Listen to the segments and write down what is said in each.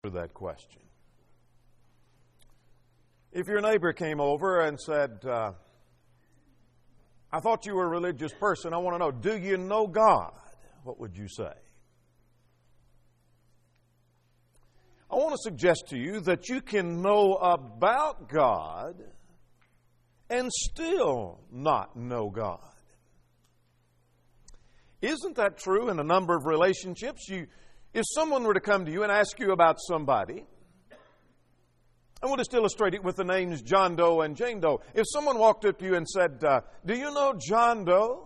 that question. If your neighbor came over and said, I thought you were a religious person, I want to know, do you know God? What would you say? I want to suggest to you that you can know about God and still not know God. Isn't that true in a number of relationships? If someone were to come to you and ask you about somebody, I want to illustrate it with the names John Doe and Jane Doe. If someone walked up to you and said, do you know John Doe?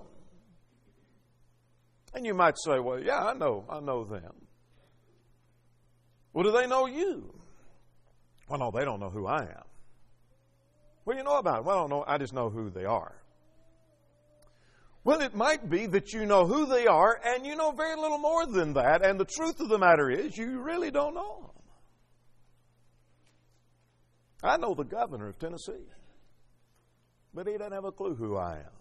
And you might say, well, yeah, I know them. Well, do they know you? Well, no, they don't know who I am. What do you know about them? Well, I don't know. I just know who they are. Well, it might be that you know who they are and you know very little more than that. And the truth of the matter is you really don't know them. I know the governor of Tennessee, but he doesn't have a clue who I am.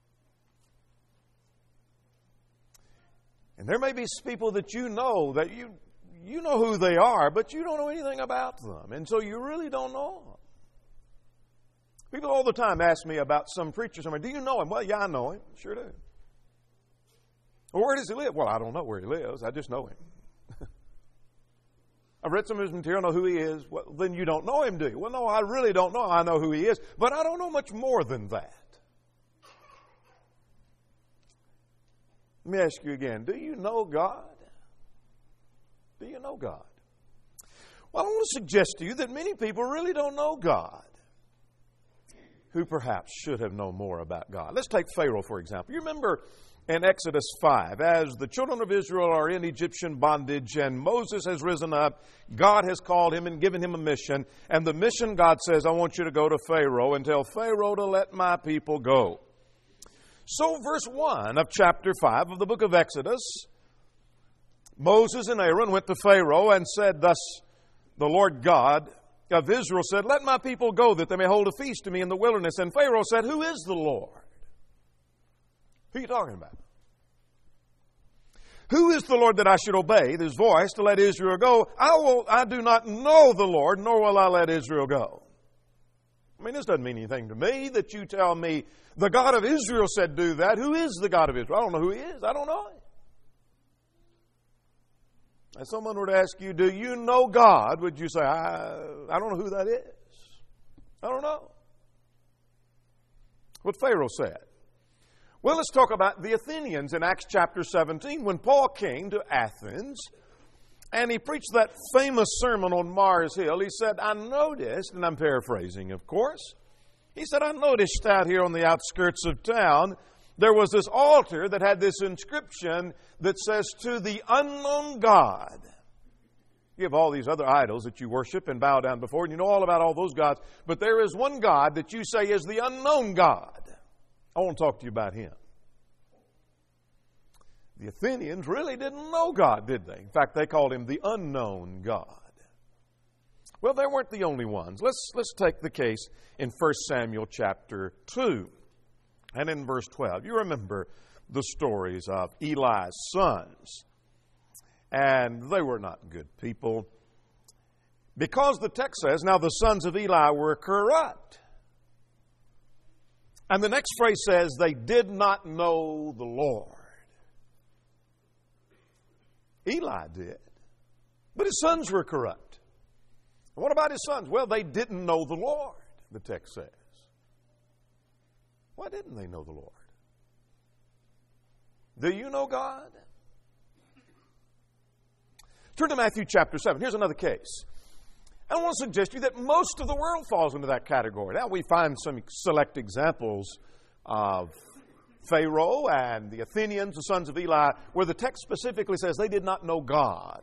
And there may be people that you know who they are, but you don't know anything about them. And so you really don't know them. People all the time ask me about some preacher somewhere. Do you know him? Well, yeah, I know him. Sure do. Well, where does he live? Well, I don't know where he lives. I just know him. I've read some of his material, know who he is. Well, then you don't know him, do you? Well, no, I really don't know. I know who he is, but I don't know much more than that. Let me ask you again. Do you know God? Do you know God? Well, I want to suggest to you that many people really don't know God, who perhaps should have known more about God. Let's take Pharaoh, for example. You remember in Exodus 5, as the children of Israel are in Egyptian bondage and Moses has risen up, God has called him and given him a mission. And the mission, God says, I want you to go to Pharaoh and tell Pharaoh to let my people go. So verse 1 of chapter 5 of the book of Exodus, Moses and Aaron went to Pharaoh and said, thus the Lord God of Israel said, let my people go that they may hold a feast to me in the wilderness. And Pharaoh said, who is the Lord? Who are you talking about? Who is the Lord that I should obey his voice to let Israel go? I do not know the Lord, nor will I let Israel go. I mean, this doesn't mean anything to me that you tell me the God of Israel said do that. Who is the God of Israel? I don't know who he is. I don't know him. If someone were to ask you, do you know God? Would you say, I don't know who that is. I don't know. What Pharaoh said. Well, let's talk about the Athenians in Acts chapter 17. When Paul came to Athens and he preached that famous sermon on Mars Hill, he said, I noticed, and I'm paraphrasing, of course, he said, I noticed out here on the outskirts of town, there was this altar that had this inscription that says, to the unknown God. You have all these other idols that you worship and bow down before, and you know all about all those gods, but there is one God that you say is the unknown God. I want to talk to you about him. The Athenians really didn't know God, did they? In fact, they called him the unknown God. Well, they weren't the only ones. Let's take the case in 1 Samuel chapter 2 and in verse 12. You remember the stories of Eli's sons. And they were not good people. Because the text says, now the sons of Eli were corrupt. And the next phrase says, they did not know the Lord. Eli did. But his sons were corrupt. And what about his sons? Well, they didn't know the Lord, the text says. Why didn't they know the Lord? Do you know God? Turn to Matthew chapter 7. Here's another case. I want to suggest to you that most of the world falls into that category. Now, we find some select examples of Pharaoh and the Athenians, the sons of Eli, where the text specifically says they did not know God.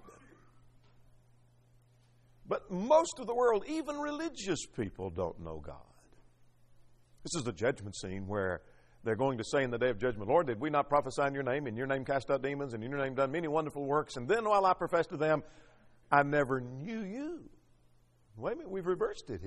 But most of the world, even religious people, don't know God. This is the judgment scene where they're going to say in the day of judgment, Lord, did we not prophesy in your name cast out demons, and in your name done many wonderful works? And then while I profess to them, I never knew you. Wait a minute, we've reversed it here.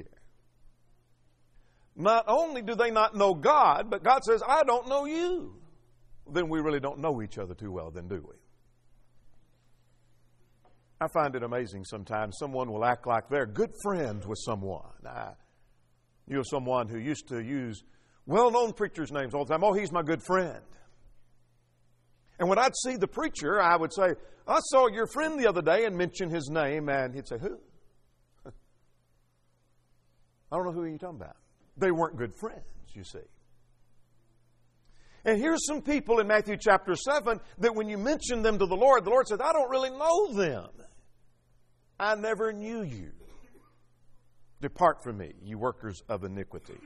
Not only do they not know God, but God says, I don't know you. Then we really don't know each other too well, then, do we? I find it amazing sometimes. Someone will act like they're good friends with someone. You know someone who used to use well-known preachers' names all the time. Oh, he's my good friend. And when I'd see the preacher, I would say, I saw your friend the other day, and mention his name, and he'd say, who? I don't know who you're talking about. They weren't good friends, you see. And here's some people in Matthew chapter 7 that when you mention them to the Lord says, I don't really know them. I never knew you. Depart from me, you workers of iniquity.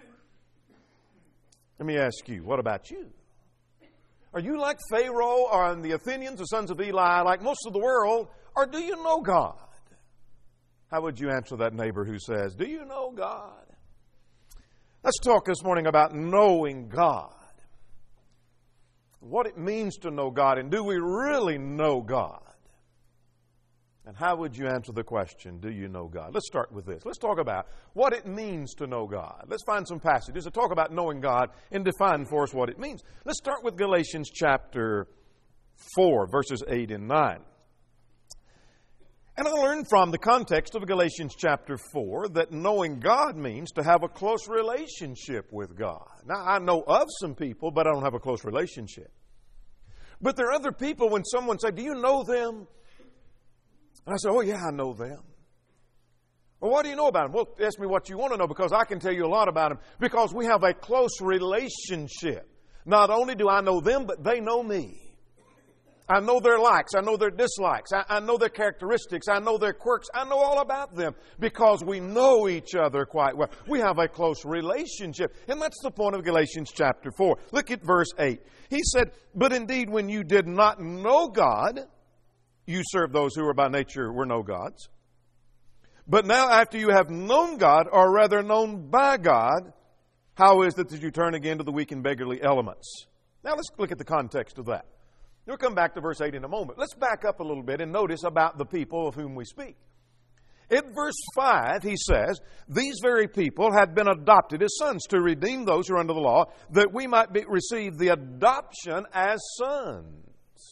Let me ask you, what about you? Are you like Pharaoh or the Athenians, the sons of Eli, like most of the world, or do you know God? How would you answer that neighbor who says, do you know God? Let's talk this morning about knowing God. What it means to know God, and do we really know God? And how would you answer the question, do you know God? Let's start with this. Let's talk about what it means to know God. Let's find some passages that talk about knowing God and define for us what it means. Let's start with Galatians chapter 4, verses 8 and 9. And I learned from the context of Galatians chapter 4 that knowing God means to have a close relationship with God. Now, I know of some people, but I don't have a close relationship. But there are other people, when someone says, do you know them? And I say, oh, yeah, I know them. Well, what do you know about them? Well, ask me what you want to know, because I can tell you a lot about them. Because we have a close relationship. Not only do I know them, but they know me. I know their likes. I know their dislikes. I know their characteristics. I know their quirks. I know all about them because we know each other quite well. We have a close relationship. And that's the point of Galatians chapter 4. Look at verse 8. He said, but indeed when you did not know God, you served those who were by nature were no gods. But now after you have known God, or rather known by God, how is it that you turn again to the weak and beggarly elements? Now let's look at the context of that. We'll come back to verse 8 in a moment. Let's back up a little bit and notice about the people of whom we speak. In verse 5, he says, these very people had been adopted as sons to redeem those who are under the law, that we might receive the adoption as sons.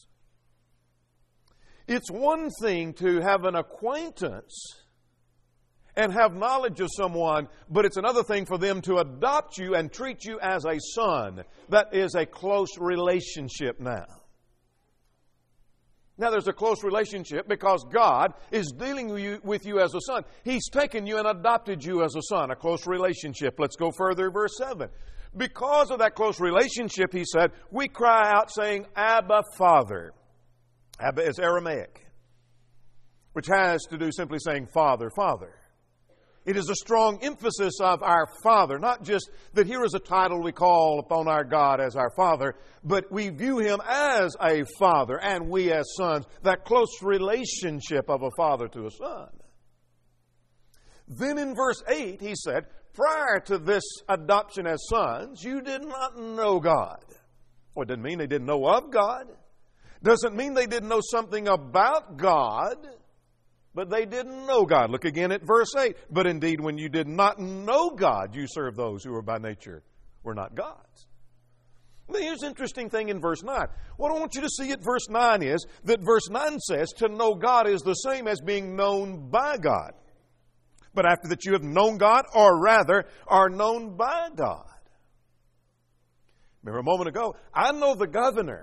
It's one thing to have an acquaintance and have knowledge of someone, but it's another thing for them to adopt you and treat you as a son. That is a close relationship now. Now, there's a close relationship because God is dealing with you as a son. He's taken you and adopted you as a son, a close relationship. Let's go further, verse 7. Because of that close relationship, he said, we cry out saying, Abba, Father. Abba is Aramaic, which has to do simply saying, Father, Father. It is a strong emphasis of our Father, not just that here is a title we call upon our God as our Father, but we view Him as a Father and we as sons, that close relationship of a father to a son. Then in verse 8 he said, prior to this adoption as sons, you did not know God. Well, it doesn't mean they didn't know of God. Doesn't mean they didn't know something about God. But they didn't know God. Look again at verse 8. But indeed, when you did not know God, you served those who were by nature were not gods. Now, here's an interesting thing in verse 9. What I want you to see at verse 9 is that verse 9 says to know God is the same as being known by God. But after that you have known God, or rather are known by God. Remember a moment ago, I know the governor,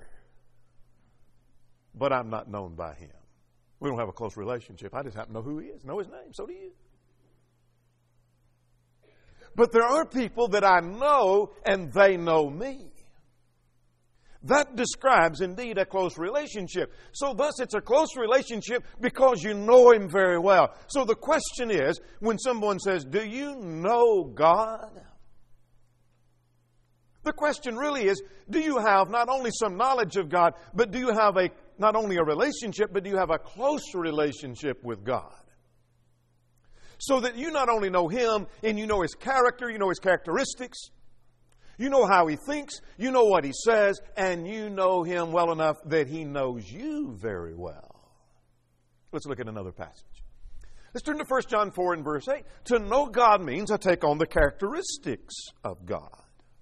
but I'm not known by him. We don't have a close relationship. I just happen to know who he is, know his name. So do you. But there are people that I know and they know me. That describes indeed a close relationship. So thus it's a close relationship because you know Him very well. So the question is, when someone says, do you know God? The question really is, do you have not only some knowledge of God, but do you have not only a relationship, but do you have a close relationship with God? So that you not only know Him, and you know His character, you know His characteristics, you know how He thinks, you know what He says, and you know Him well enough that He knows you very well. Let's look at another passage. Let's turn to 1 John 4 and verse 8. To know God means I take on the characteristics of God.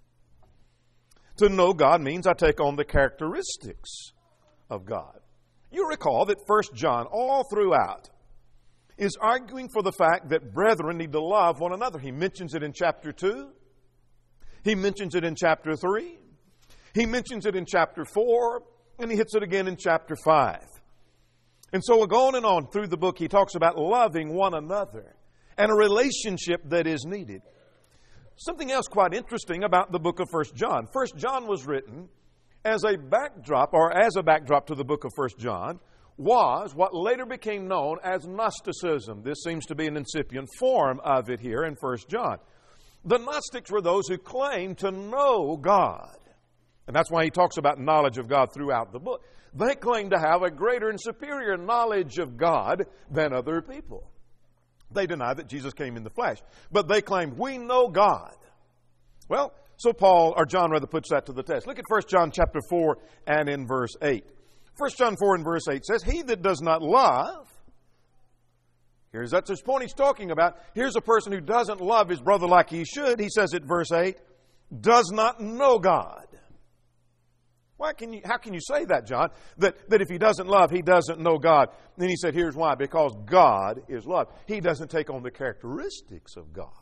To know God means I take on the characteristics of God. You recall that 1 John, all throughout, is arguing for the fact that brethren need to love one another. He mentions it in chapter 2. He mentions it in chapter 3. He mentions it in chapter 4. And he hits it again in chapter 5. And so we're going on through the book. He talks about loving one another and a relationship that is needed. Something else quite interesting about the book of 1 John. 1 John was written as a backdrop to the book of 1 John, was what later became known as Gnosticism. This seems to be an incipient form of it here in 1 John. The Gnostics were those who claimed to know God. And that's why he talks about knowledge of God throughout the book. They claim to have a greater and superior knowledge of God than other people. They deny that Jesus came in the flesh. But they claim, we know God. Well, so John puts that to the test. Look at 1 John chapter 4 and in verse 8. 1 John 4 and verse 8 says, he that does not love, that's his point he's talking about. Here's a person who doesn't love his brother like he should. He says at verse 8, does not know God. How can you say that, John? That if he doesn't love, he doesn't know God. Then he said, here's why. Because God is love. He doesn't take on the characteristics of God.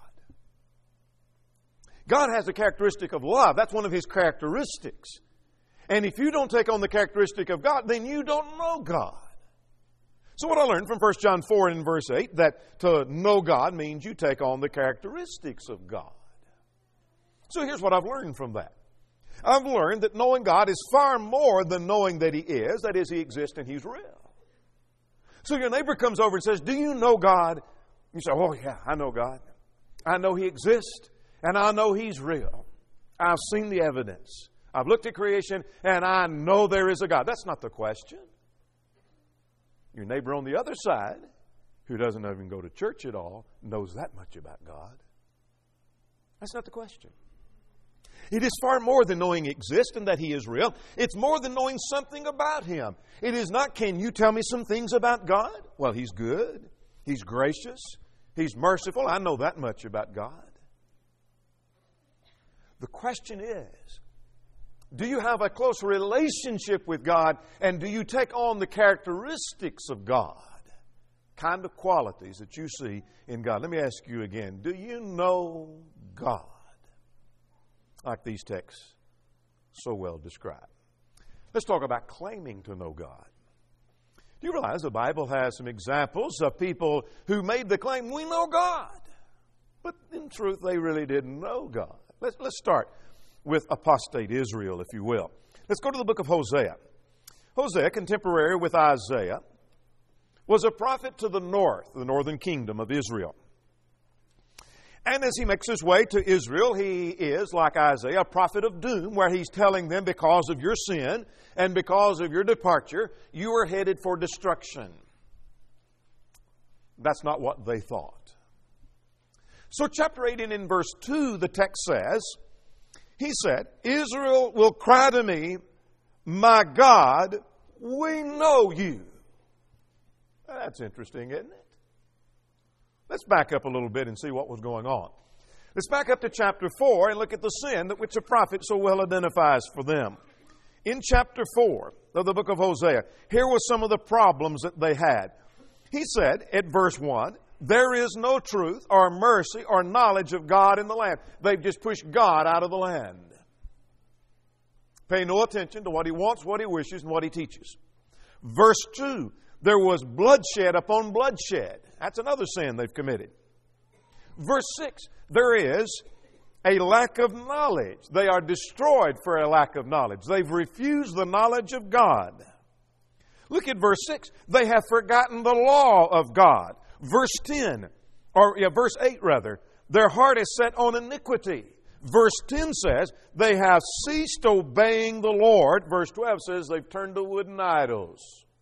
God has a characteristic of love. That's one of His characteristics. And if you don't take on the characteristic of God, then you don't know God. So what I learned from 1 John 4 and verse 8, that to know God means you take on the characteristics of God. So here's what I've learned from that. I've learned that knowing God is far more than knowing that He is. That is, He exists and He's real. So your neighbor comes over and says, do you know God? You say, oh yeah, I know God. I know He exists and I know He's real. I've seen the evidence. I've looked at creation and I know there is a God. That's not the question. Your neighbor on the other side, who doesn't even go to church at all, knows that much about God. That's not the question. It is far more than knowing He exists and that He is real. It's more than knowing something about Him. It is not, can you tell me some things about God? Well, He's good. He's gracious. He's merciful. I know that much about God. The question is, do you have a close relationship with God, and do you take on the characteristics of God? Kind of qualities that you see in God. Let me ask you again, do you know God? Like these texts so well describe. Let's talk about claiming to know God. Do you realize the Bible has some examples of people who made the claim, we know God, but in truth they really didn't know God. Let's start with apostate Israel, if you will. Let's go to the book of Hosea. Hosea, contemporary with Isaiah, was a prophet to the north, the northern kingdom of Israel. And as he makes his way to Israel, he is, like Isaiah, a prophet of doom, where he's telling them, because of your sin and because of your departure, you are headed for destruction. That's not what they thought. So chapter 8 and in verse 2, the text says, he said, Israel will cry to me, my God, we know you. That's interesting, isn't it? Let's back up a little bit and see what was going on. Let's back up to chapter 4 and look at the sin that which the prophet so well identifies for them. In chapter 4 of the book of Hosea, here were some of the problems that they had. He said at verse 1, there is no truth or mercy or knowledge of God in the land. They've just pushed God out of the land. Pay no attention to what He wants, what He wishes, and what He teaches. Verse 2, there was bloodshed upon bloodshed. That's another sin they've committed. Verse 6, there is a lack of knowledge. They are destroyed for a lack of knowledge. They've refused the knowledge of God. Look at verse 6. They have forgotten the law of God. Verse 8 rather. Their heart is set on iniquity. Verse 10 says, they have ceased obeying the Lord. Verse 12 says, they've turned to wooden idols.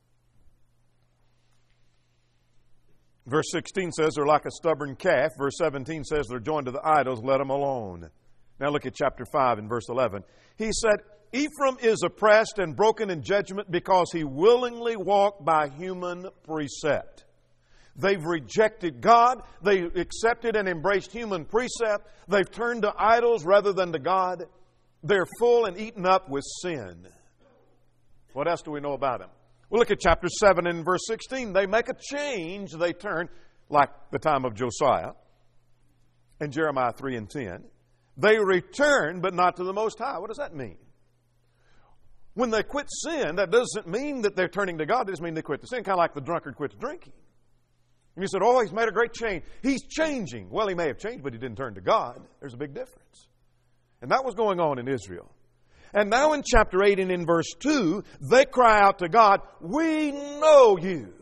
Verse 16 says they're like a stubborn calf. Verse 17 says they're joined to the idols, let them alone. Now look at chapter 5 and verse 11. He said, Ephraim is oppressed and broken in judgment because he willingly walked by human precept. They've rejected God. They accepted and embraced human precept. They've turned to idols rather than to God. They're full and eaten up with sin. What else do we know about them? Well, look at chapter 7 and verse 16. They make a change. They turn, like the time of Josiah and Jeremiah 3 and 10. They return, but not to the Most High. What does that mean? When they quit sin, that doesn't mean that they're turning to God. It just means they quit the sin, kind of like the drunkard quits drinking. And you said, oh, he's made a great change. He's changing. Well, he may have changed, but he didn't turn to God. There's a big difference. And that was going on in Israel. And now in chapter 8 and in verse 2, they cry out to God, we know you.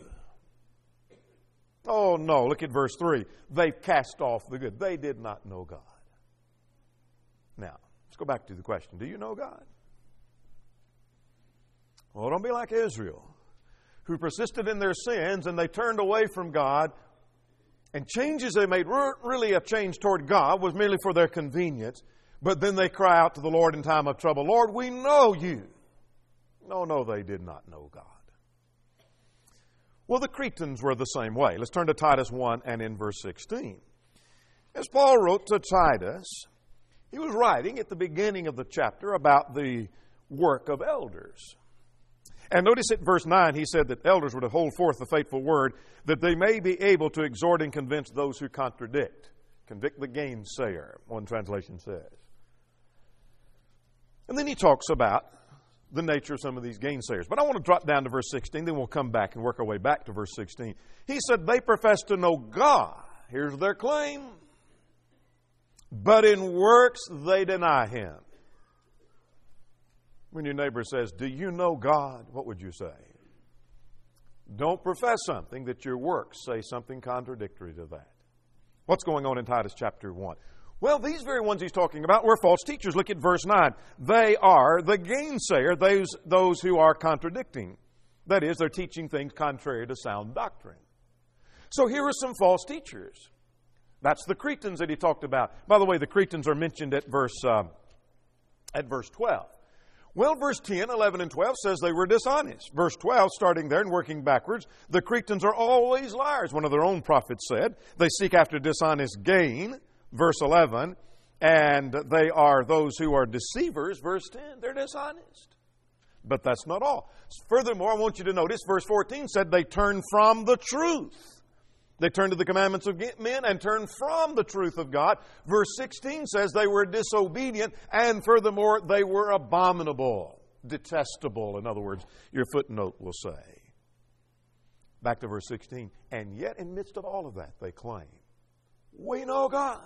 Oh no, look at verse 3. They've cast off the good. They did not know God. Now, let's go back to the question. Do you know God? Well, don't be like Israel, who persisted in their sins and they turned away from God, and changes they made weren't really a change toward God, was merely for their convenience. But then they cry out to the Lord in time of trouble, Lord, we know you. No, they did not know God. Well, the Cretans were the same way. Let's turn to Titus 1 and in verse 16. As Paul wrote to Titus, he was writing at the beginning of the chapter about the work of elders. And notice at verse 9, he said that elders were to hold forth the faithful word, that they may be able to exhort and convince those who contradict. Convict the gainsayer, one translation says. And then he talks about the nature of some of these gainsayers. But I want to drop down to verse 16, then we'll come back and work our way back to verse 16. He said, they profess to know God. Here's their claim. But in works they deny Him. When your neighbor says, do you know God? What would you say? Don't profess something that your works say something contradictory to that. What's going on in Titus chapter 1? Well, these very ones he's talking about were false teachers. Look at verse 9. They are the gainsayer, those who are contradicting. That is, they're teaching things contrary to sound doctrine. So here are some false teachers. That's the Cretans that he talked about. By the way, the Cretans are mentioned at verse 12. Well, verse 10, 11, and 12 says they were dishonest. Verse 12, starting there and working backwards, the Cretans are always liars. One of their own prophets said they seek after dishonest gain. Verse 11, and they are those who are deceivers. Verse 10, they're dishonest. But that's not all. Furthermore, I want you to notice, verse 14 said they turn from the truth. They turn to the commandments of men and turn from the truth of God. Verse 16 says they were disobedient, and furthermore, they were abominable, detestable, in other words, your footnote will say. Back to verse 16. And yet, in the midst of all of that, they claim, we know God.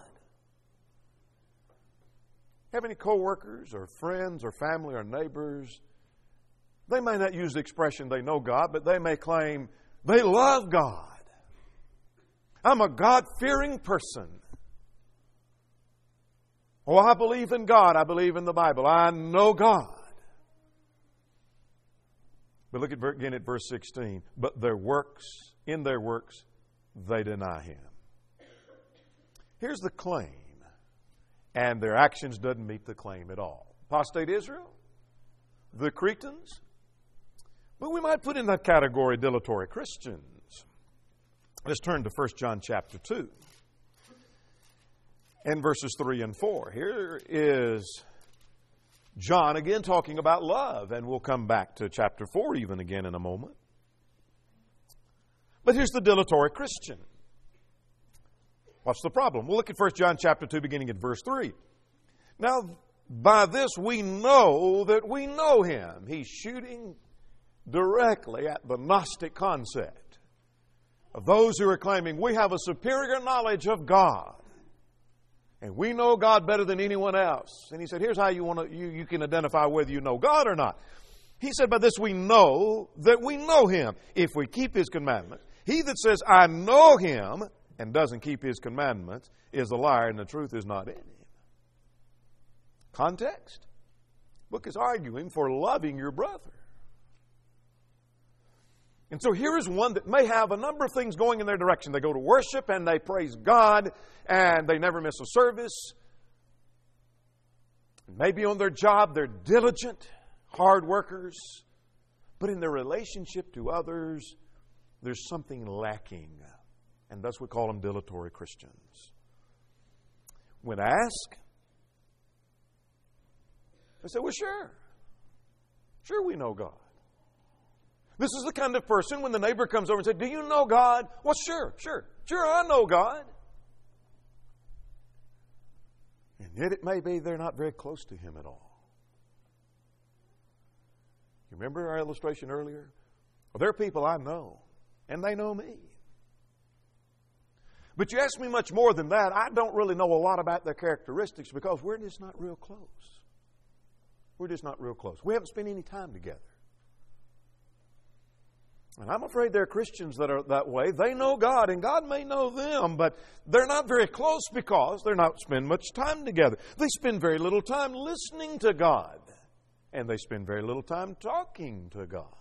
Have any co-workers or friends or family or neighbors? They may not use the expression they know God, but they may claim they love God. I'm a God-fearing person. Oh, I believe in God. I believe in the Bible. I know God. But look again at verse 16. But in their works, they deny Him. Here's the claim. And their actions doesn't meet the claim at all. Apostate Israel, the Cretans, but we might put in that category dilatory Christians. Let's turn to 1 John chapter 2 and verses 3 and 4. Here is John again talking about love, and we'll come back to chapter 4 even again in a moment. But here's the dilatory Christian. What's the problem? We'll look at 1 John chapter 2 beginning at verse 3. Now, by this we know that we know Him. He's shooting directly at the Gnostic concept of those who are claiming we have a superior knowledge of God. And we know God better than anyone else. And he said, here's how you can identify whether you know God or not. He said, by this we know that we know Him if we keep His commandments. He that says, I know Him, and doesn't keep His commandments is a liar, and the truth is not in him. Context? The book is arguing for loving your brother. And so here is one that may have a number of things going in their direction. They go to worship and they praise God and they never miss a service. Maybe on their job they're diligent, hard workers. But in their relationship to others, there's something lacking. And thus we call them dilatory Christians. When asked, they say, well, sure we know God. This is the kind of person when the neighbor comes over and says, "Do you know God?" "Well, sure, I know God." And yet it may be they're not very close to Him at all. You remember our illustration earlier? Well, there are people I know, and they know me. But you ask me much more than that, I don't really know a lot about their characteristics because we're just not real close. We're just not real close. We haven't spent any time together. And I'm afraid there are Christians that are that way. They know God, and God may know them, but they're not very close because they're not spending much time together. They spend very little time listening to God, and they spend very little time talking to God.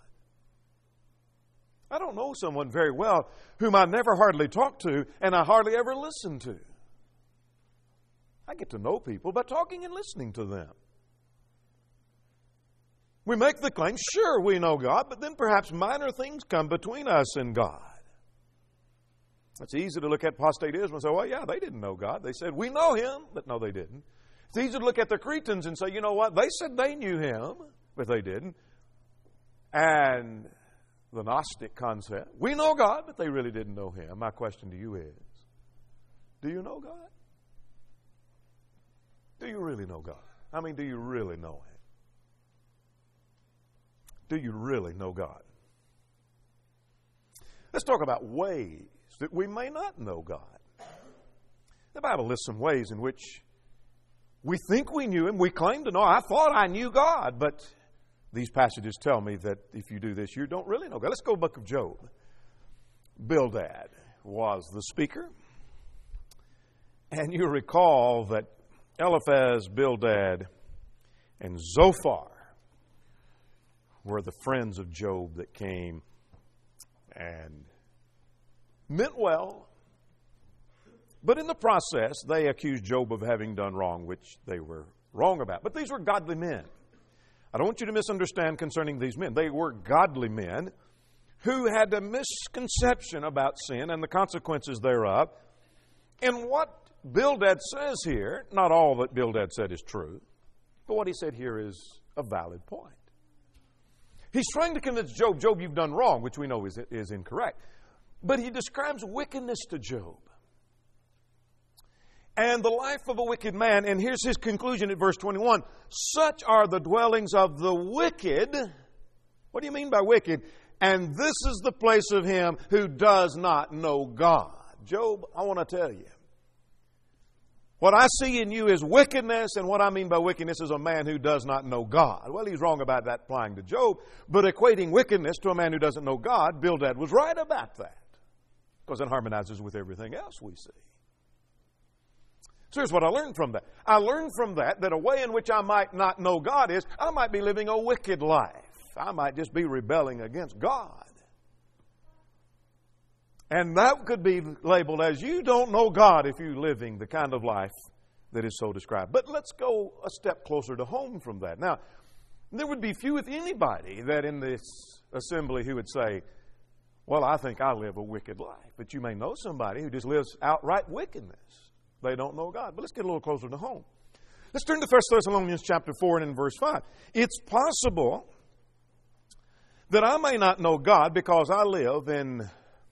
I don't know someone very well whom I never hardly talk to and I hardly ever listen to. I get to know people by talking and listening to them. We make the claim, sure, we know God, but then perhaps minor things come between us and God. It's easy to look at apostate Israel and say, well, yeah, they didn't know God. They said, we know Him, but no, they didn't. It's easy to look at the Cretans and say, you know what, they said they knew Him, but they didn't. And the Gnostic concept, we know God, but they really didn't know Him. My question to you is, do you know God? Do you really know God? I mean, do you really know Him? Do you really know God? Let's talk about ways that we may not know God. The Bible lists some ways in which we think we knew Him, we claim to know. I thought I knew God, but these passages tell me that if you do this, you don't really know God. Let's go to the book of Job. Bildad was the speaker. And you recall that Eliphaz, Bildad, and Zophar were the friends of Job that came and meant well. But in the process, they accused Job of having done wrong, which they were wrong about. But these were godly men. I don't want you to misunderstand concerning these men. They were godly men who had a misconception about sin and the consequences thereof. And what Bildad says here, not all that Bildad said is true, but what he said here is a valid point. He's trying to convince Job, you've done wrong, which we know is incorrect. But he describes wickedness to Job and the life of a wicked man. And here's his conclusion at verse 21. Such are the dwellings of the wicked. What do you mean by wicked? And this is the place of him who does not know God. Job, I want to tell you, what I see in you is wickedness, and what I mean by wickedness is a man who does not know God. Well, he's wrong about that applying to Job, but equating wickedness to a man who doesn't know God, Bildad was right about that, because it harmonizes with everything else we see. So here's what I learned from that. I learned from that a way in which I might not know God is I might be living a wicked life. I might just be rebelling against God. And that could be labeled as you don't know God if you're living the kind of life that is so described. But let's go a step closer to home from that. Now, there would be few, if anybody, that in this assembly who would say, well, I think I live a wicked life. But you may know somebody who just lives outright wickedness. They don't know God. But let's get a little closer to home. Let's turn to 1 Thessalonians chapter 4 and in verse 5. It's possible that I may not know God because I live in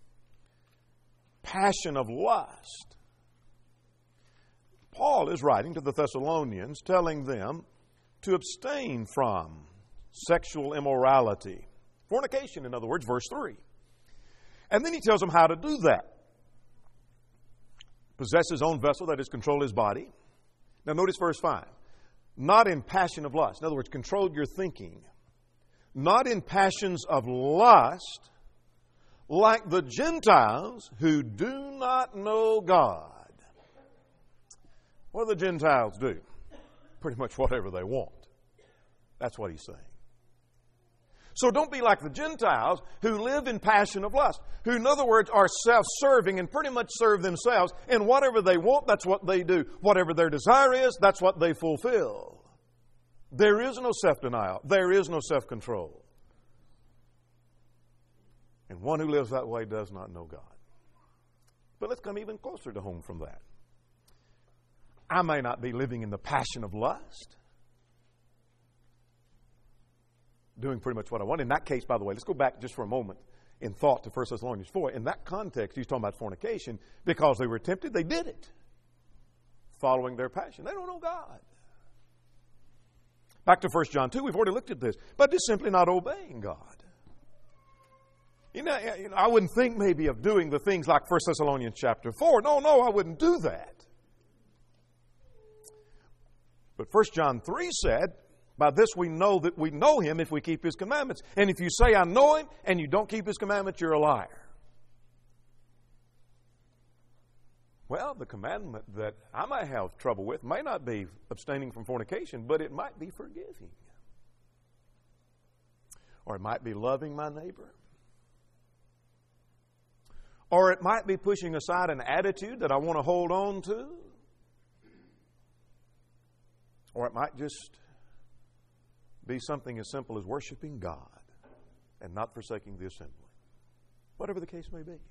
passion of lust. Paul is writing to the Thessalonians telling them to abstain from sexual immorality. Fornication, in other words, verse 3. And then he tells them how to do that. Possess his own vessel, that is, control his body. Now notice verse 5. Not in passion of lust. In other words, control your thinking. Not in passions of lust, like the Gentiles who do not know God. What do the Gentiles do? Pretty much whatever they want. That's what he's saying. So don't be like the Gentiles who live in passion of lust, who in other words are self-serving and pretty much serve themselves, and whatever they want, that's what they do. Whatever their desire is, that's what they fulfill. There is no self-denial. There is no self-control. And one who lives that way does not know God. But let's come even closer to home from that. I may not be living in the passion of lust, doing pretty much what I want. In that case, by the way, let's go back just for a moment in thought to 1 Thessalonians 4. In that context, he's talking about fornication. Because they were tempted, they did it, following their passion. They don't know God. Back to 1 John 2, we've already looked at this. But it's simply not obeying God. I wouldn't think maybe of doing the things like 1 Thessalonians chapter 4. No, I wouldn't do that. But 1 John 3 said, by this we know that we know Him if we keep His commandments. And if you say, I know Him, and you don't keep His commandments, you're a liar. Well, the commandment that I might have trouble with may not be abstaining from fornication, but it might be forgiving. Or it might be loving my neighbor. Or it might be pushing aside an attitude that I want to hold on to. Or it might just be something as simple as worshiping God and not forsaking the assembly. Whatever the case may be.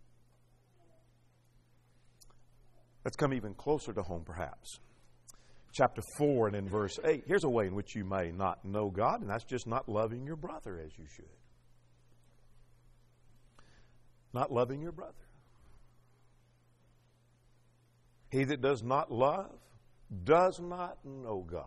Let's come even closer to home, perhaps. Chapter 4 and in verse 8. Here's a way in which you may not know God, and that's just not loving your brother as you should. Not loving your brother. He that does not love does not know God.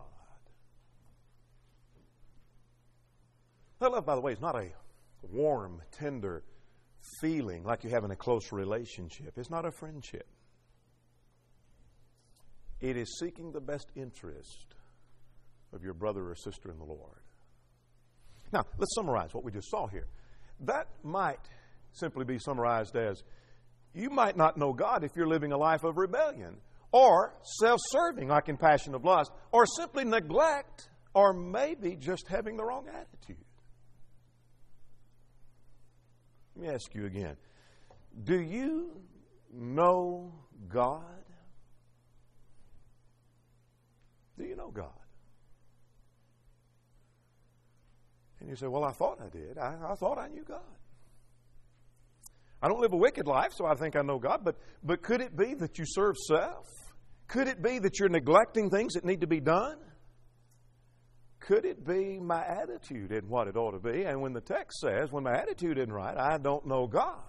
That love, by the way, is not a warm, tender feeling like you have in a close relationship. It's not a friendship. It is seeking the best interest of your brother or sister in the Lord. Now, let's summarize what we just saw here. That might simply be summarized as, you might not know God if you're living a life of rebellion, or self-serving like in passion of lust, or simply neglect, or maybe just having the wrong attitude. Let me ask you again. Do you know God? Do you know God? And you say, well, I thought I did. I thought I knew God. I don't live a wicked life, so I think I know God. But could it be that you serve self? Could it be that you're neglecting things that need to be done? Could it be my attitude isn't what it ought to be? And when the text says, when my attitude isn't right, I don't know God.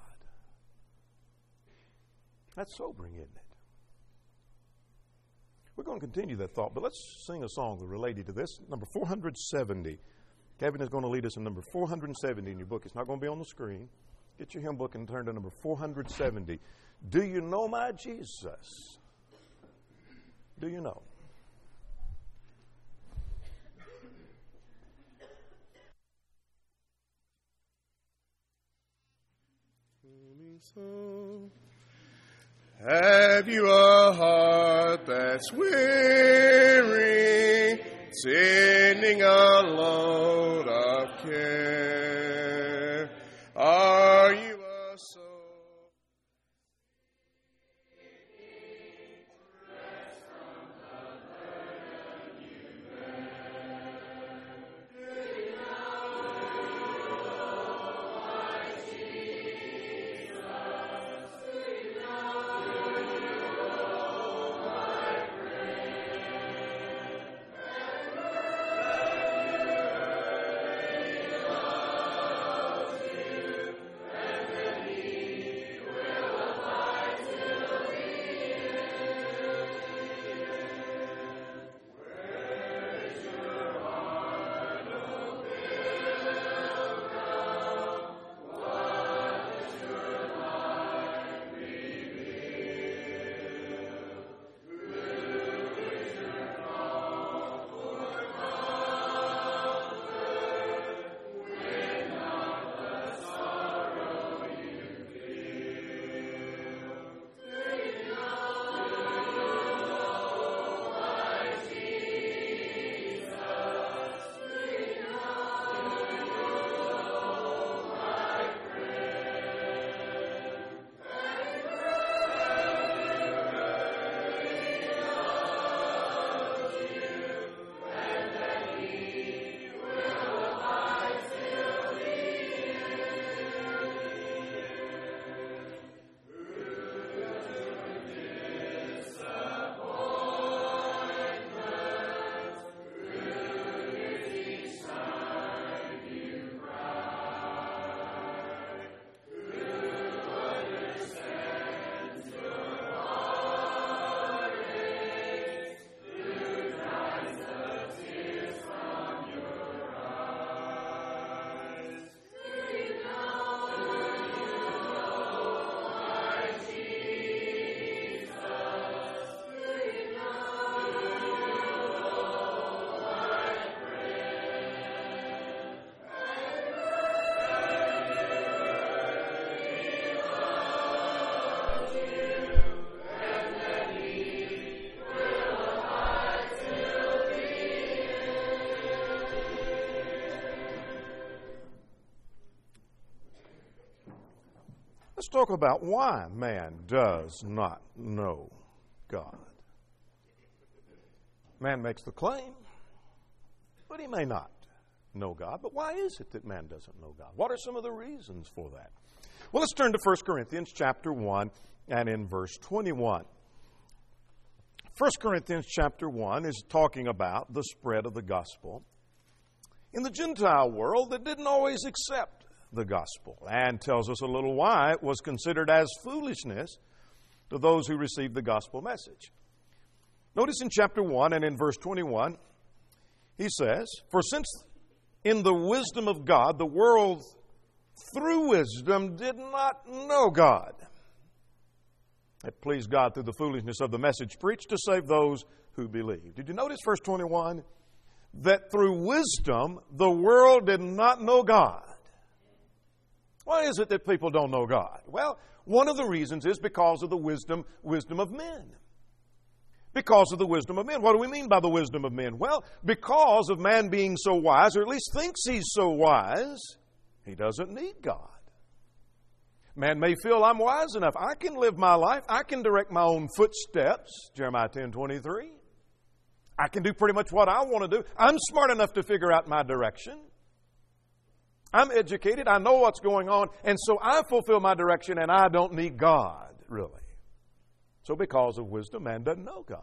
That's sobering, isn't it? We're going to continue that thought, but let's sing a song related to this. Number 470. Kevin is going to lead us in number 470 in your book. It's not going to be on the screen. Get your hymn book and turn to number 470. Do you know my Jesus? Do you know? So, have you a heart that's weary, sending a load of care? Are you a soul? Rest from the burden you bear. Do you know my Jesus? Do you know my friend? Let's talk about why man does not know God. Man makes the claim, but he may not know God. But why is it that man doesn't know God? What are some of the reasons for that? Well, let's turn to 1 Corinthians chapter 1 and in verse 21. 1 Corinthians chapter 1 is talking about the spread of the gospel in the Gentile world that didn't always accept the gospel, and tells us a little why it was considered as foolishness to those who received the gospel message. Notice in chapter 1 and in verse 21, he says, "For since in the wisdom of God, the world through wisdom did not know God, it pleased God through the foolishness of the message preached to save those who believe." Did you notice verse 21? That through wisdom, the world did not know God. Why is it that people don't know God? Well, one of the reasons is because of the wisdom of men. Because of the wisdom of men. What do we mean by the wisdom of men? Well, because of man being so wise, or at least thinks he's so wise, he doesn't need God. Man may feel, I'm wise enough. I can live my life. I can direct my own footsteps. Jeremiah 10:23. I can do pretty much what I want to do. I'm smart enough to figure out my direction. I'm educated. I know what's going on. And so I fulfill my direction and I don't need God, really. So because of wisdom, man doesn't know God.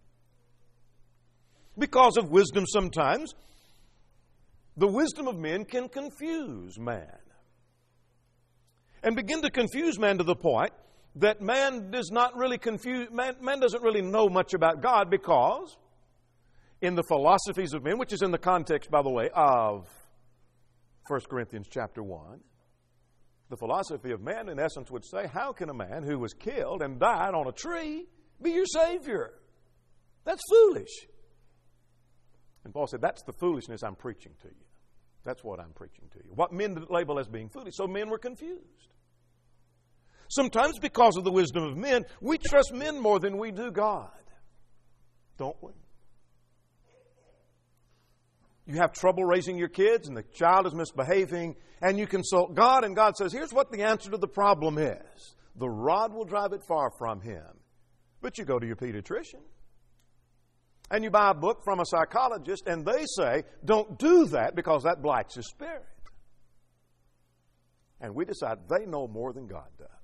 Because of wisdom sometimes, the wisdom of men can confuse man. And begin to confuse man to the point that man does not really confuse, man doesn't really know much about God, because in the philosophies of men, which is in the context, by the way, of 1 Corinthians chapter 1, the philosophy of man, in essence, would say, how can a man who was killed and died on a tree be your Savior? That's foolish. And Paul said, that's the foolishness I'm preaching to you. That's what I'm preaching to you. What men label as being foolish. So men were confused. Sometimes because of the wisdom of men, we trust men more than we do God. Don't we? You have trouble raising your kids and the child is misbehaving, and you consult God, and God says, here's what the answer to the problem is. The rod will drive it far from him. But you go to your pediatrician and you buy a book from a psychologist, and they say, don't do that because that blights his spirit. And we decide they know more than God does.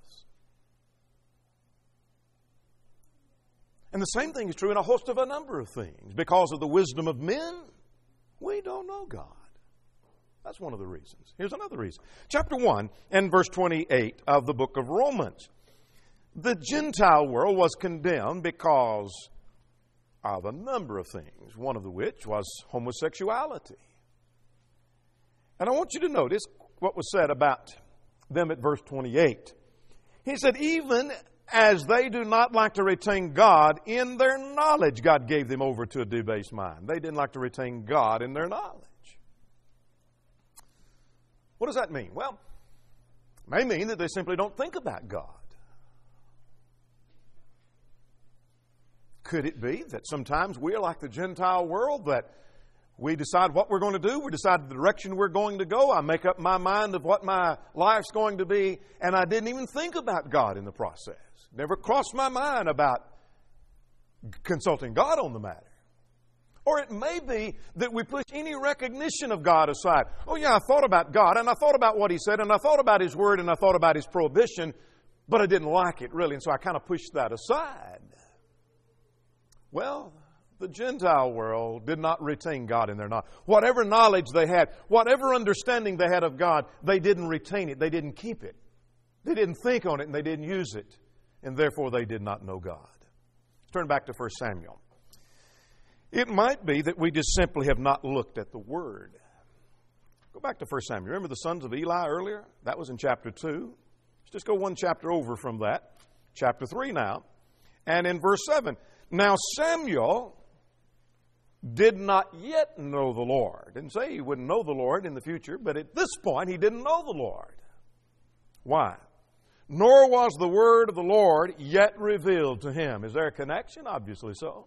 And the same thing is true in a host of a number of things. Because of the wisdom of men, we don't know God. That's one of the reasons. Here's another reason. Chapter 1 and verse 28 of the book of Romans. The Gentile world was condemned because of a number of things, one of which was homosexuality. And I want you to notice what was said about them at verse 28. He said, even as they do not like to retain God in their knowledge, God gave them over to a debased mind. They didn't like to retain God in their knowledge. What does that mean? Well, it may mean that they simply don't think about God. Could it be that sometimes we're like the Gentile world, that we decide what we're going to do, we decide the direction we're going to go, I make up my mind of what my life's going to be, and I didn't even think about God in the process. Never crossed my mind about consulting God on the matter. Or it may be that we push any recognition of God aside. Oh yeah, I thought about God, and I thought about what He said, and I thought about His Word, and I thought about His prohibition, but I didn't like it really, and so I kind of pushed that aside. Well, the Gentile world did not retain God in their knowledge. Whatever knowledge they had, whatever understanding they had of God, they didn't retain it. They didn't keep it. They didn't think on it, and they didn't use it. And therefore, they did not know God. Let's turn back to 1 Samuel. It might be that we just simply have not looked at the Word. Go back to 1 Samuel. Remember the sons of Eli earlier? That was in chapter 2. Let's just go one chapter over from that. Chapter 3 now. And in verse 7. Now Samuel did not yet know the Lord. Didn't say he wouldn't know the Lord in the future, but at this point he didn't know the Lord. Why? Nor was the word of the Lord yet revealed to him. Is there a connection? Obviously so.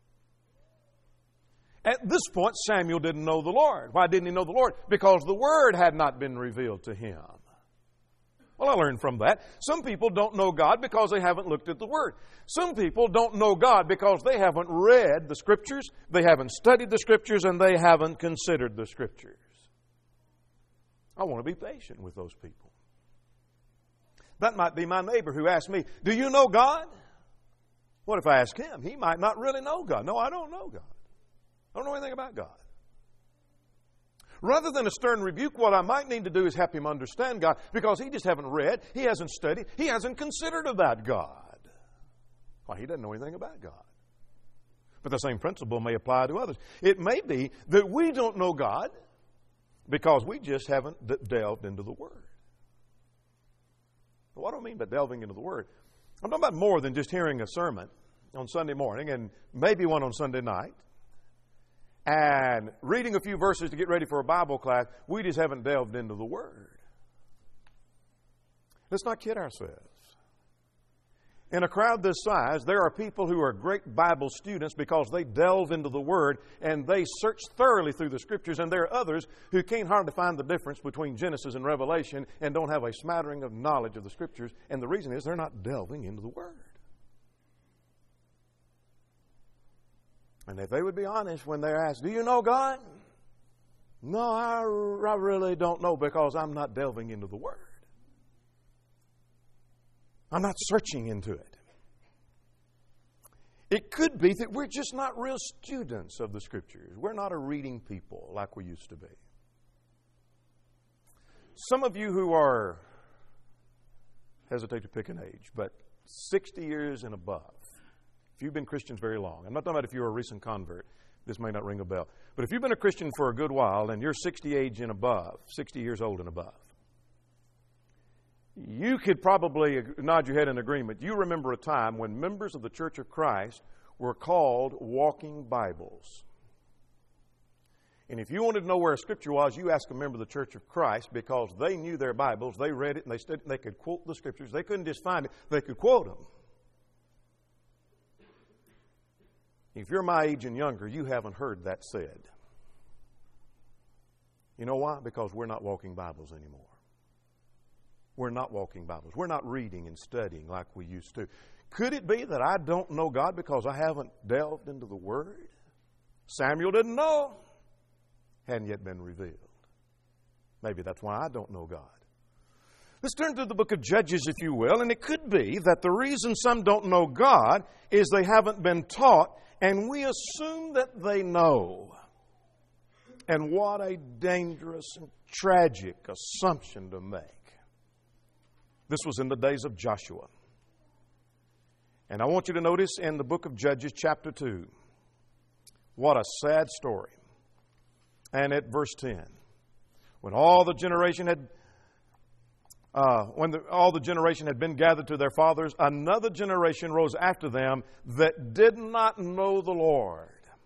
At this point, Samuel didn't know the Lord. Why didn't he know the Lord? Because the word had not been revealed to him. Well, I learned from that. Some people don't know God because they haven't looked at the Word. Some people don't know God because they haven't read the Scriptures, they haven't studied the Scriptures, and they haven't considered the Scriptures. I want to be patient with those people. That might be my neighbor who asked me, do you know God? What if I ask him? He might not really know God. No, I don't know God. I don't know anything about God. Rather than a stern rebuke, what I might need to do is help him understand God, because he just hasn't read, he hasn't studied, he hasn't considered about God. Why, he doesn't know anything about God. But the same principle may apply to others. It may be that we don't know God because we just haven't delved into the Word. What do I mean by delving into the Word? I'm talking about more than just hearing a sermon on Sunday morning and maybe one on Sunday night and reading a few verses to get ready for a Bible class. We just haven't delved into the Word. Let's not kid ourselves. In a crowd this size, there are people who are great Bible students because they delve into the Word and they search thoroughly through the Scriptures, and there are others who can't hardly find the difference between Genesis and Revelation and don't have a smattering of knowledge of the Scriptures, and the reason is they're not delving into the Word. And if they would be honest when they're asked, do you know God? No, I really don't know because I'm not delving into the Word. I'm not searching into it. It could be that we're just not real students of the Scriptures. We're not a reading people like we used to be. Some of you who are, hesitate to pick an age, but 60 years and above, if you've been Christians very long, I'm not talking about if you're a recent convert, this may not ring a bell, but if you've been a Christian for a good while and you're 60 age and above, 60 years old and above, you could probably nod your head in agreement. You remember a time when members of the Church of Christ were called walking Bibles. And if you wanted to know where a Scripture was, you asked a member of the Church of Christ, because they knew their Bibles, they read it, and they studied, and they could quote the Scriptures. They couldn't just find it, they could quote them. If you're my age and younger, you haven't heard that said. You know why? Because we're not walking Bibles anymore. We're not walking Bibles. We're not reading and studying like we used to. Could it be that I don't know God because I haven't delved into the Word? Samuel didn't know. Hadn't yet been revealed. Maybe that's why I don't know God. Let's turn to the book of Judges, if you will, and it could be that the reason some don't know God is they haven't been taught, and we assume that they know. And what a dangerous and tragic assumption to make. This was in the days of Joshua. And I want you to notice in the book of Judges, chapter 2, what a sad story. And at verse 10, when all the generation had been gathered to their fathers, another generation rose after them that did not know the Lord,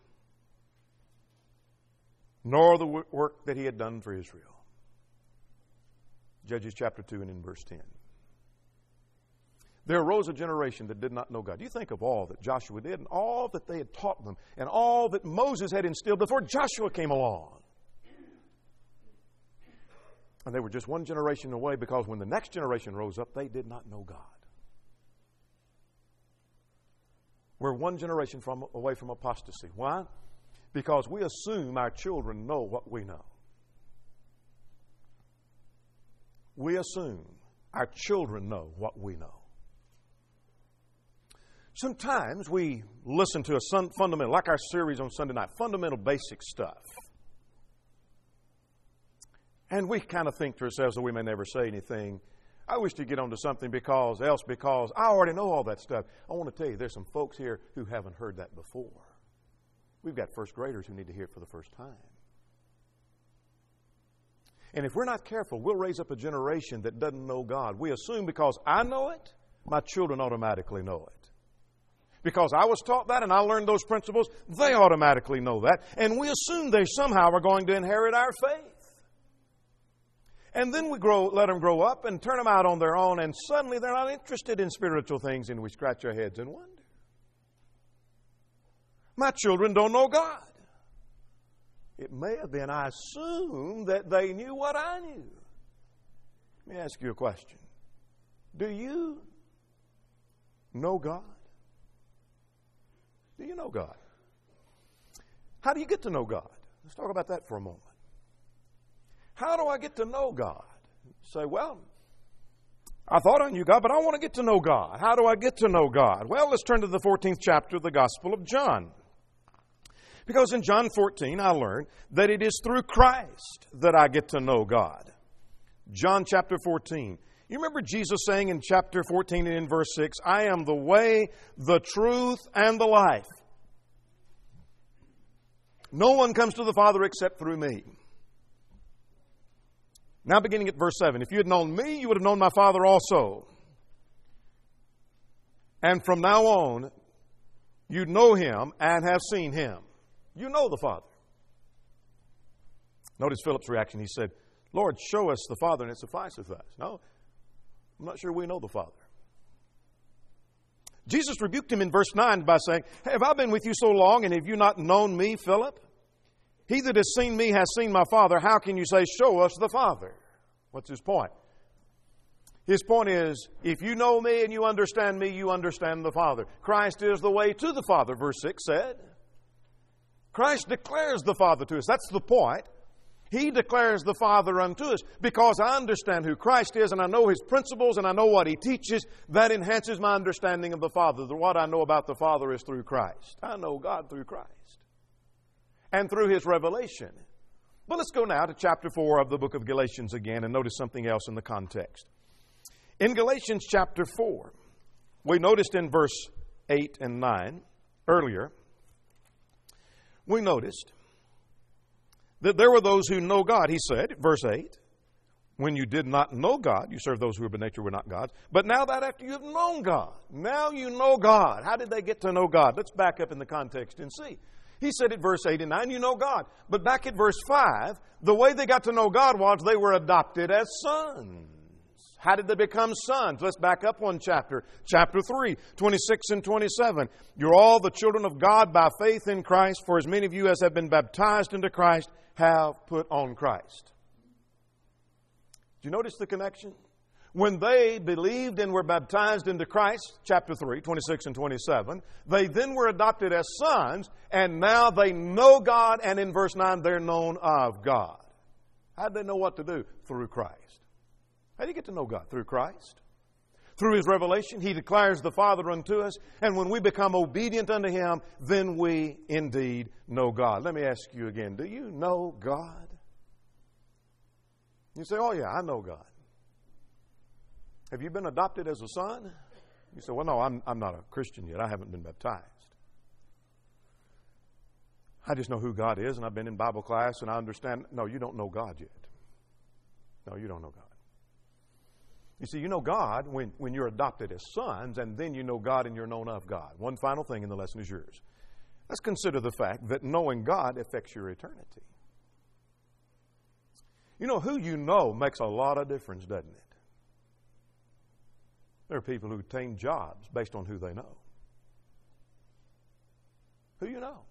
nor the work that He had done for Israel. Judges chapter 2 and in verse 10. There arose a generation that did not know God. You think of all that Joshua did and all that they had taught them and all that Moses had instilled before Joshua came along. And they were just one generation away, because when the next generation rose up, they did not know God. We're one generation away from apostasy. Why? Because we assume our children know what we know. We assume our children know what we know. Sometimes we listen to a fundamental, like our series on Sunday night, fundamental basic stuff. And we kind of think to ourselves that we may never say anything. I wish to get onto something because I already know all that stuff. I want to tell you, there's some folks here who haven't heard that before. We've got first graders who need to hear it for the first time. And if we're not careful, we'll raise up a generation that doesn't know God. We assume because I know it, my children automatically know it. Because I was taught that and I learned those principles, they automatically know that. And we assume they somehow are going to inherit our faith. And then we let them grow up and turn them out on their own, and suddenly they're not interested in spiritual things, and we scratch our heads and wonder. My children don't know God. It may have been, I assume, that they knew what I knew. Let me ask you a question. Do you know God? Do you know God? How do you get to know God? Let's talk about that for a moment. How do I get to know God? You say, well, I thought I knew God, but I want to get to know God. How do I get to know God? Well, let's turn to the 14th chapter of the Gospel of John. Because in John 14, I learned that it is through Christ that I get to know God. John chapter 14. You remember Jesus saying in chapter 14 and in verse 6, I am the way, the truth, and the life. No one comes to the Father except through me. Now beginning at verse 7, if you had known me, you would have known my Father also. And from now on, you know Him and have seen Him. You know the Father. Notice Philip's reaction. He said, Lord, show us the Father and it sufficeth us. No, I'm not sure we know the Father. Jesus rebuked him in verse 9 by saying, hey, have I been with you so long and have you not known me, Philip? He that has seen me has seen my Father. How can you say, show us the Father? What's his point? His point is, if you know me and you understand me, you understand the Father. Christ is the way to the Father, verse 6 said. Christ declares the Father to us. That's the point. He declares the Father unto us because I understand who Christ is and I know His principles and I know what He teaches. That enhances my understanding of the Father. What I know about the Father is through Christ. I know God through Christ and through His revelation. But let's go now to chapter 4 of the book of Galatians again and notice something else in the context. In Galatians chapter 4, we noticed in verse 8 and 9 earlier, we noticed that there were those who know God. He said, verse 8, when you did not know God, you served those who by nature were not gods. But now that after you have known God, now you know God. How did they get to know God? Let's back up in the context and see. He said at verse 8 and 9, you know God. But back at verse 5, the way they got to know God was they were adopted as sons. How did they become sons? Let's back up one chapter. Chapter 3, 26 and 27. You're all the children of God by faith in Christ, for as many of you as have been baptized into Christ have put on Christ. Do you notice the connection? When they believed and were baptized into Christ, chapter 3, 26 and 27, they then were adopted as sons, and now they know God, and in verse 9, they're known of God. How did they know what to do? Through Christ. How do you get to know God? Through Christ. Through His revelation, He declares the Father unto us, and when we become obedient unto Him, then we indeed know God. Let me ask you again, do you know God? You say, oh yeah, I know God. Have you been adopted as a son? You say, well, no, I'm not a Christian yet. I haven't been baptized. I just know who God is, and I've been in Bible class, and I understand. No, you don't know God yet. No, you don't know God. You see, you know God when you're adopted as sons, and then you know God and you're known of God. One final thing, and the lesson is yours. Let's consider the fact that knowing God affects your eternity. You know, who you know makes a lot of difference, doesn't it? There are people who obtain jobs based on who they know. Who you know.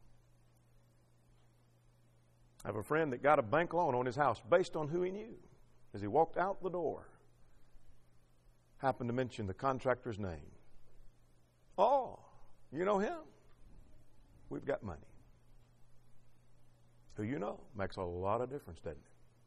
I have a friend that got a bank loan on his house based on who he knew. As he walked out the door, happened to mention the contractor's name. Oh, you know him? We've got money. Who you know makes a lot of difference, doesn't it?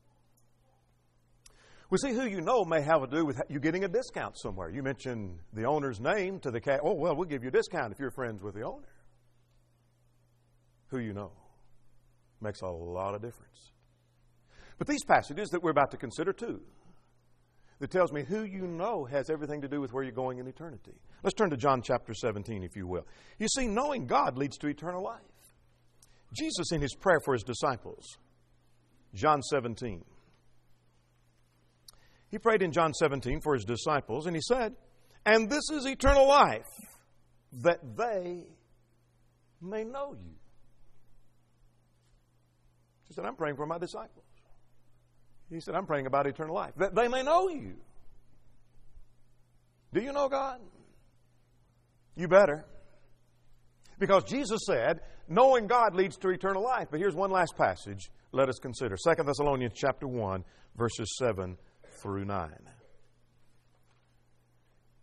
We see who you know may have to do with you getting a discount somewhere. You mention the owner's name to the cat. Oh, well, we'll give you a discount if you're friends with the owner. Who you know makes a lot of difference. But these passages that we're about to consider too, that tells me who you know has everything to do with where you're going in eternity. Let's turn to John chapter 17, if you will. You see, knowing God leads to eternal life. Jesus in His prayer for His disciples, John 17. He prayed in John 17 for His disciples, and He said, and this is eternal life, that they may know you. He said, I'm praying for my disciples. He said, I'm praying about eternal life, that they may know you. Do you know God? You better. Because Jesus said, knowing God leads to eternal life. But here's one last passage let us consider. 2 Thessalonians chapter 1, verses 7 through 9.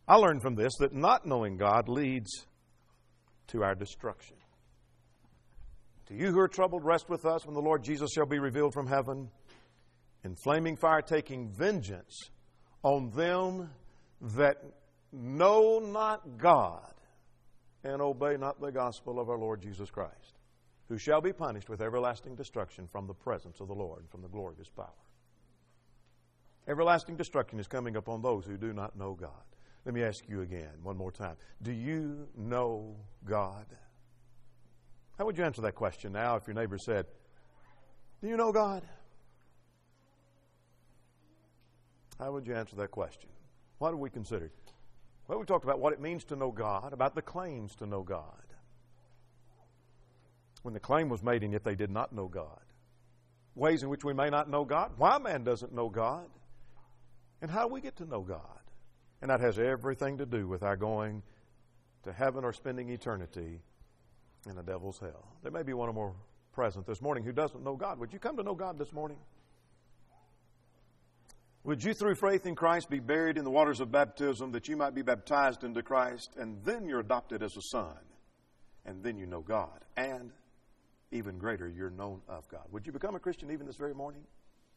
I learned from this that not knowing God leads to our destruction. To you who are troubled, rest with us when the Lord Jesus shall be revealed from heaven in flaming fire, taking vengeance on them that know not God and obey not the gospel of our Lord Jesus Christ, who shall be punished with everlasting destruction from the presence of the Lord and from the glory of His power. Everlasting destruction is coming upon those who do not know God. Let me ask you again, one more time. Do you know God? How would you answer that question now if your neighbor said, do you know God? How would you answer that question? What have we considered? Well, we talked about what it means to know God, about the claims to know God. When the claim was made, and yet they did not know God. Ways in which we may not know God. Why man doesn't know God. And how do we get to know God? And that has everything to do with our going to heaven or spending eternity in the devil's hell. There may be one or more present this morning who doesn't know God. Would you come to know God this morning? Would you, through faith in Christ, be buried in the waters of baptism that you might be baptized into Christ, and then you're adopted as a son, and then you know God, and even greater, you're known of God. Would you become a Christian even this very morning?